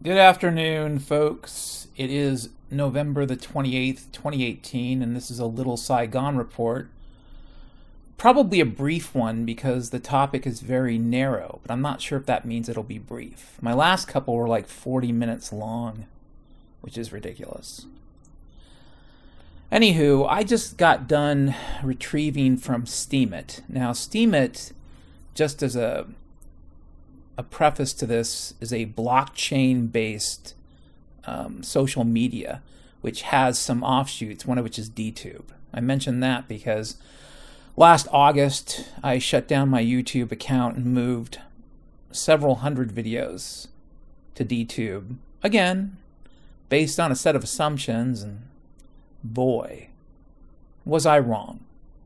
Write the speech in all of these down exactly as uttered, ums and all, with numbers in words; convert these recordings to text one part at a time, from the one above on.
Good afternoon, folks. It is November the twenty-eighth, twenty eighteen, and this is a Little Saigon report. Probably a brief one because the topic is very narrow, but I'm not sure if that means it'll be brief. My last couple were like forty minutes long, which is ridiculous. Anywho, I just got done retrieving from Steemit. Now, Steemit, just as a a preface to this, is a blockchain-based um, social media, which has some offshoots, one of which is DTube. I mention that because last August, I shut down my YouTube account and moved several hundred videos to DTube. Again, based on a set of assumptions, and boy, was I wrong.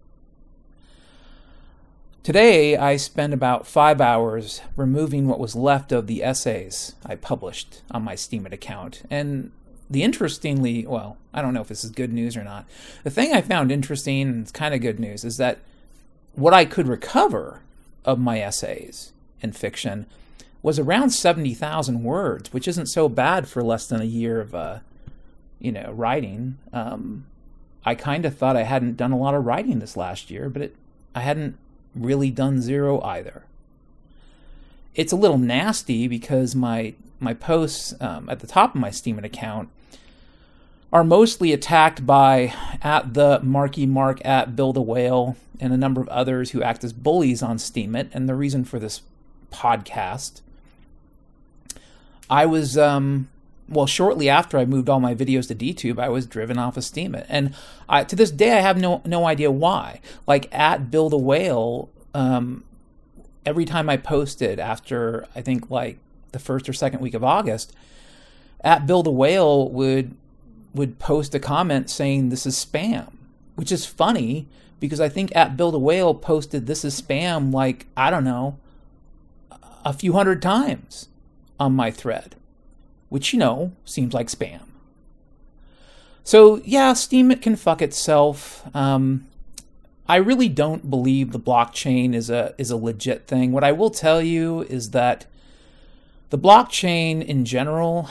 Today, I spent about five hours removing what was left of the essays I published on my Steemit account. And the interestingly, well, I don't know if this is good news or not. The thing I found interesting, and it's kind of good news, is that what I could recover of my essays in fiction was around seventy thousand words, which isn't so bad for less than a year of, uh, you know, writing. Um, I kind of thought I hadn't done a lot of writing this last year, but it, I hadn't really done zero either. It's a little nasty because my my posts um, at the top of my Steemit account are mostly attacked by at the Marky Mark, at Build a Whale, and a number of others who act as bullies on Steemit. And the reason for this podcast, I was um, well, shortly after I moved all my videos to DTube, I was driven off of Steemit. And I, to this day, I have no no idea why. Like, at Build a Whale, um, every time I posted after, I think, like, the first or second week of August, at Build a Whale would, would post a comment saying, "This is spam," which is funny because I think at Build a Whale posted "this is spam" like, I don't know, a few hundred times on my thread, which, you know, seems like spam. So, yeah, Steemit can fuck itself. Um, I really don't believe the blockchain is a is a legit thing. What I will tell you is that the blockchain in general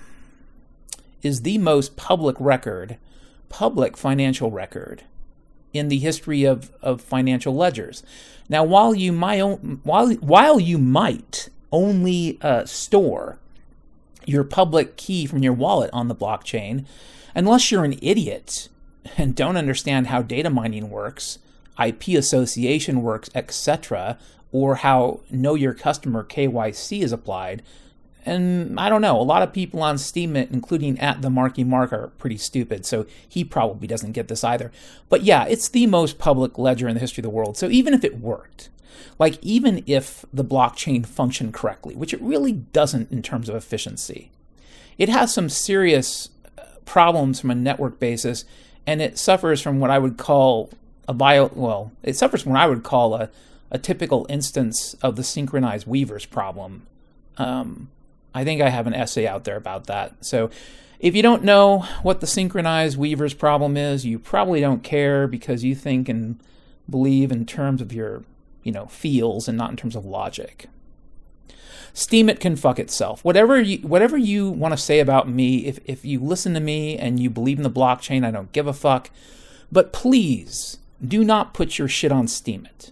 is the most public record, public financial record in the history of, of financial ledgers. Now, while you might, while, while you might only uh, store your public key from your wallet on the blockchain, unless you're an idiot and don't understand how data mining works, I P association works, et cetera, or how Know Your Customer K Y C is applied. And I don't know, a lot of people on Steemit, including at the Marky Mark, are pretty stupid, so he probably doesn't get this either. But yeah, it's the most public ledger in the history of the world. So even if it worked, like, even if the blockchain functioned correctly, which it really doesn't in terms of efficiency, it has some serious problems from a network basis, and it suffers from what I would call a bio, well, it suffers from what I would call a, a typical instance of the synchronized weavers problem. Um, I think I have an essay out there about that. So if you don't know what the synchronized weavers problem is, you probably don't care because you think and believe in terms of your, you know, feels and not in terms of logic. Steemit can fuck itself. Whatever you whatever you want to say about me, if, if you listen to me and you believe in the blockchain, I don't give a fuck. But please do not put your shit on Steemit.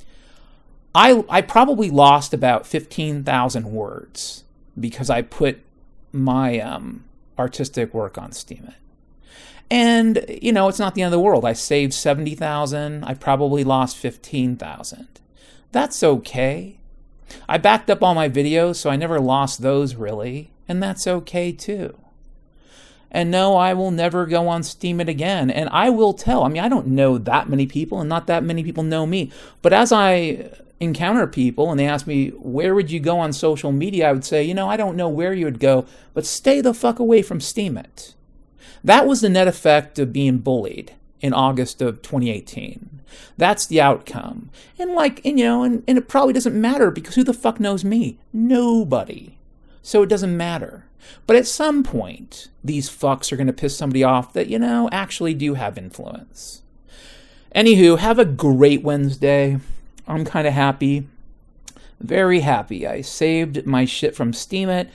I I probably lost about fifteen thousand words because I put my um, artistic work on Steemit. And, you know, it's not the end of the world. I saved seventy thousand. I probably lost fifteen thousand. That's okay. I backed up all my videos, so I never lost those really, and that's okay too. And no, I will never go on Steemit again. And I will tell, I mean, I don't know that many people, and not that many people know me. But as I encounter people and they ask me, where would you go on social media? I would say, you know, I don't know where you would go, but stay the fuck away from Steemit. That was the net effect of being bullied in August of twenty eighteen. That's the outcome. And like, and, you know, and, and it probably doesn't matter because who the fuck knows me? Nobody. So it doesn't matter. But at some point, these fucks are going to piss somebody off that, you know, actually do have influence. Anywho, have a great Wednesday. I'm kind of happy. Very happy. I saved my shit from Steemit.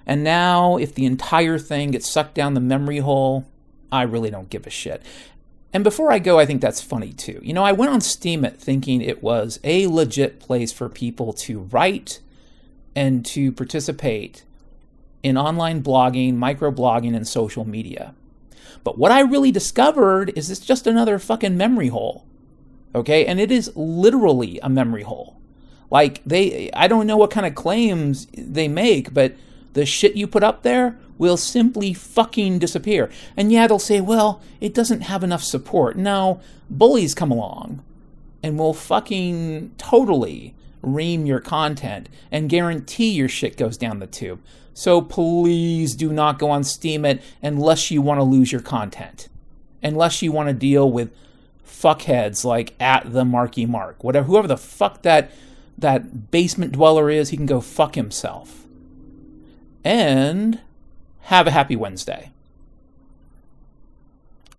And now, if the entire thing gets sucked down the memory hole, I really don't give a shit. And before I go, I think that's funny too. You know, I went on Steemit thinking it was a legit place for people to write and to participate in online blogging, microblogging, and social media. But what I really discovered is it's just another fucking memory hole. Okay? And it is literally a memory hole. Like, they, I don't know what kind of claims they make, but the shit you put up there will simply fucking disappear. And yeah, they'll say, well, it doesn't have enough support. No, bullies come along and will fucking totally ream your content and guarantee your shit goes down the tube. So please do not go on Steemit unless you want to lose your content. Unless you want to deal with fuckheads like at the Marky Mark. Whatever, whoever the fuck that, that basement dweller is, he can go fuck himself. And have a happy Wednesday.